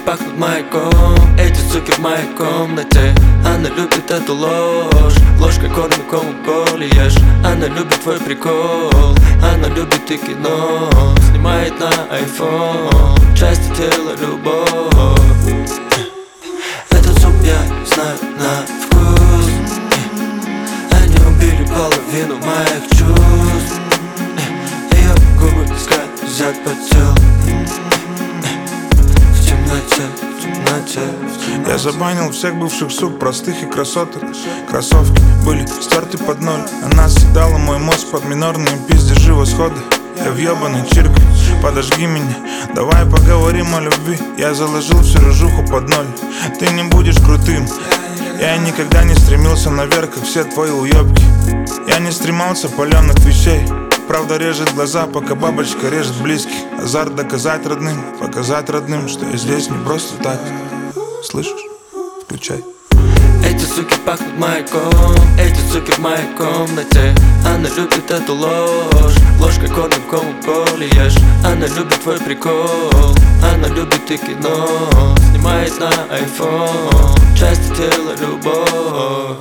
пахнут маяком. Эти суки в моей комнате. Она любит эту ложь. Ложкой кормит комом коли ешь. Она любит твой прикол. Она любит и кино. Снимает на iPhone. Части тела любовь. Этот суп я знаю на вкус. Они убили половину моих чувств. Ее губы скользят по телу. В темноте, в темноте. Я забанил всех бывших сук, простых и красоток. Кроссовки были стерты под ноль. Она съедала мой мозг под минорные пиздежи восхода. Я въебаный чирк, подожги меня. Давай поговорим о любви. Я заложил всю рыжуху под ноль. Ты не будешь крутым. Я никогда не стремился наверх, как все твои уебки. Я не стремался паленых вещей. Правда режет глаза, пока бабочка режет близких. Азарт доказать родным, показать родным, что я здесь не просто так. Слышишь? Включай. Эти суки пахнут маяком. Эти суки в моей комнате. Она любит эту ложь. Ложкой кормит комом коли ешь. Она любит твой прикол. Она любит и кино. Снимает на iPhone. Части тела любовь.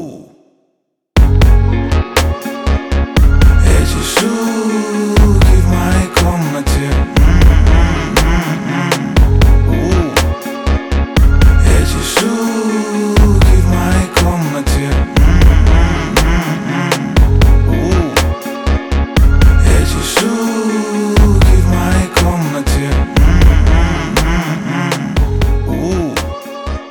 Эти суки в моей комнате. Эти суки в моей комнате. Эти суки в моей комнате.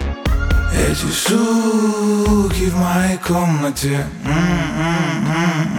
Эти суки в моей комнате.